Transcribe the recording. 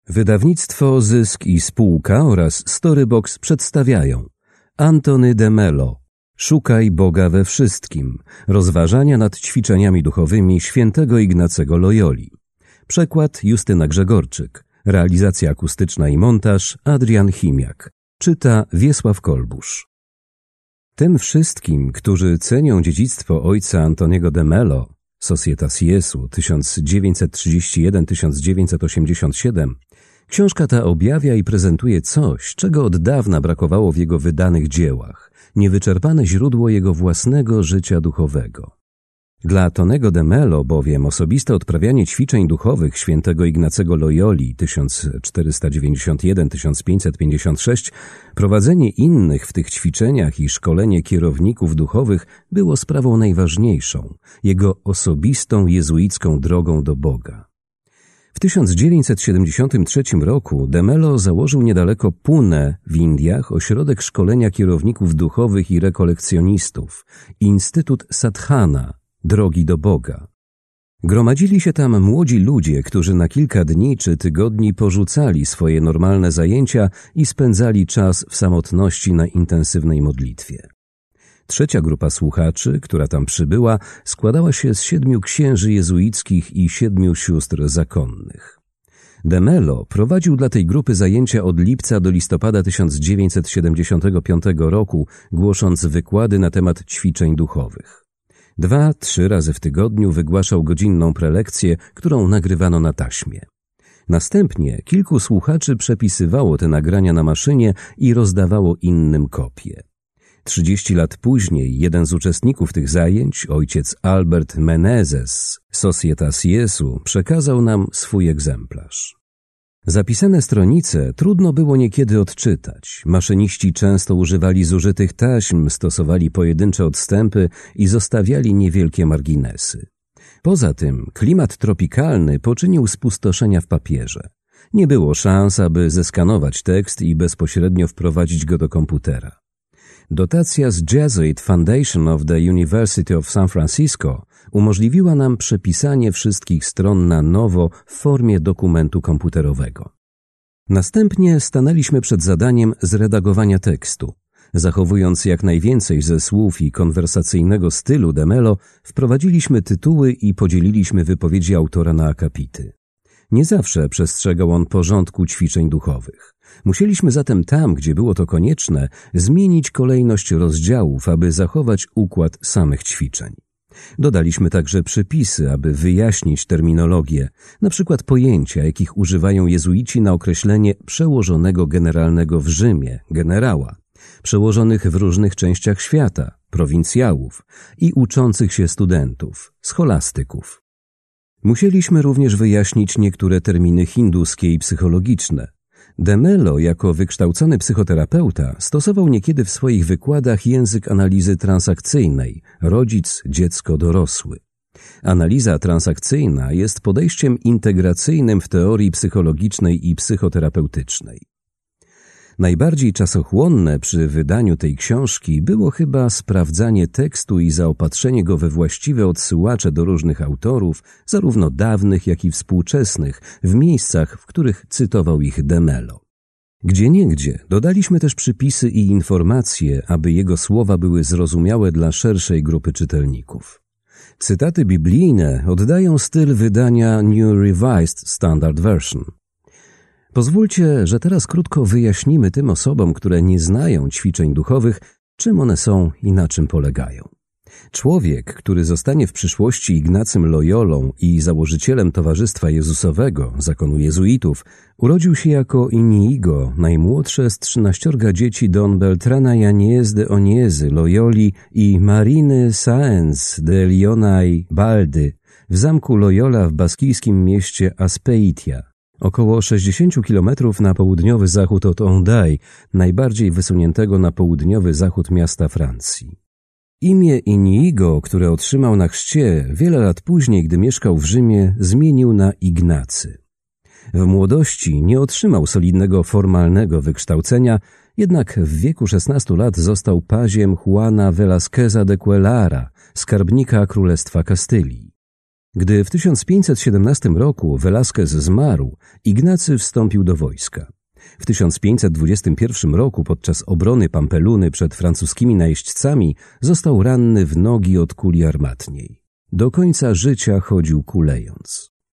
Wydawnictwo Zysk i Spółka oraz Storybox przedstawiają Antony de Mello. Szukaj Boga we wszystkim. Rozważania nad ćwiczeniami duchowymi świętego Ignacego Loyoli. Przekład Justyna Grzegorczyk. Realizacja akustyczna i montaż Adrian Chimiak. Czyta Wiesław Kolbusz. Tym wszystkim, którzy cenią dziedzictwo ojca Antoniego de Mello, Societas Jesu 1931–1987, książka ta objawia i prezentuje coś, czego od dawna brakowało w jego wydanych dziełach, niewyczerpane źródło jego własnego życia duchowego. Dla Tonego de Mello bowiem osobiste odprawianie ćwiczeń duchowych świętego Ignacego Loyoli 1491–1556, prowadzenie innych w tych ćwiczeniach i szkolenie kierowników duchowych było sprawą najważniejszą, jego osobistą jezuicką drogą do Boga. W 1973 roku de Mello założył niedaleko Pune w Indiach ośrodek szkolenia kierowników duchowych i rekolekcjonistów, Instytut Sadhana, drogi do Boga. Gromadzili się tam młodzi ludzie, którzy na kilka dni czy tygodni porzucali swoje normalne zajęcia i spędzali czas w samotności na intensywnej modlitwie. Trzecia grupa słuchaczy, która tam przybyła, składała się z 7 księży jezuickich i 7 sióstr zakonnych. De Mello prowadził dla tej grupy zajęcia od lipca do listopada 1975 roku, głosząc wykłady na temat ćwiczeń duchowych. 2–3 razy w tygodniu wygłaszał godzinną prelekcję, którą nagrywano na taśmie. Następnie kilku słuchaczy przepisywało te nagrania na maszynie i rozdawało innym kopie. 30 lat później jeden z uczestników tych zajęć, ojciec Albert Menezes, Societas Jesu, przekazał nam swój egzemplarz. Zapisane stronice trudno było niekiedy odczytać. Maszyniści często używali zużytych taśm, stosowali pojedyncze odstępy i zostawiali niewielkie marginesy. Poza tym klimat tropikalny poczynił spustoszenia w papierze. Nie było szans, aby zeskanować tekst i bezpośrednio wprowadzić go do komputera. Dotacja z Jesuit Foundation of the University of San Francisco umożliwiła nam przepisanie wszystkich stron na nowo w formie dokumentu komputerowego. Następnie stanęliśmy przed zadaniem zredagowania tekstu. Zachowując jak najwięcej ze słów i konwersacyjnego stylu de Mello, wprowadziliśmy tytuły i podzieliliśmy wypowiedzi autora na akapity. Nie zawsze przestrzegał on porządku ćwiczeń duchowych. Musieliśmy zatem tam, gdzie było to konieczne, zmienić kolejność rozdziałów, aby zachować układ samych ćwiczeń. Dodaliśmy także przypisy, aby wyjaśnić terminologię, na przykład pojęcia, jakich używają jezuici na określenie przełożonego generalnego w Rzymie, generała, przełożonych w różnych częściach świata, prowincjałów i uczących się studentów, scholastyków. Musieliśmy również wyjaśnić niektóre terminy hinduskie i psychologiczne. De Mello, jako wykształcony psychoterapeuta, stosował niekiedy w swoich wykładach język analizy transakcyjnej, rodzic, dziecko, dorosły. Analiza transakcyjna jest podejściem integracyjnym w teorii psychologicznej i psychoterapeutycznej. Najbardziej czasochłonne przy wydaniu tej książki było chyba sprawdzanie tekstu i zaopatrzenie go we właściwe odsyłacze do różnych autorów, zarówno dawnych, jak i współczesnych, w miejscach, w których cytował ich de Mello. Gdzieniegdzie dodaliśmy też przypisy i informacje, aby jego słowa były zrozumiałe dla szerszej grupy czytelników. Cytaty biblijne oddają styl wydania New Revised Standard Version. Pozwólcie, że teraz krótko wyjaśnimy tym osobom, które nie znają ćwiczeń duchowych, czym one są i na czym polegają. Człowiek, który zostanie w przyszłości Ignacym Loyolą i założycielem Towarzystwa Jezusowego, zakonu jezuitów, urodził się jako Inigo, najmłodsze z 13 dzieci Don Beltrana Yáñez de Oñezy Loyoli i Mariny Sáenz de Liona y Baldy w zamku Loyola w baskijskim mieście Azpeitia, około 60 km na południowy zachód od Hendaye, najbardziej wysuniętego na południowy zachód miasta Francji. Imię Inigo, które otrzymał na chrzcie, wiele lat później, gdy mieszkał w Rzymie, zmienił na Ignacy. W młodości nie otrzymał solidnego formalnego wykształcenia, jednak w wieku 16 lat został paziem Juana Velázqueza de Cuéllara, skarbnika Królestwa Kastylii. Gdy w 1517 roku Velasquez zmarł, Ignacy wstąpił do wojska. W 1521 roku podczas obrony Pampeluny przed francuskimi najeźdźcami został ranny w nogi od kuli armatniej. Do końca życia chodził kulejąc.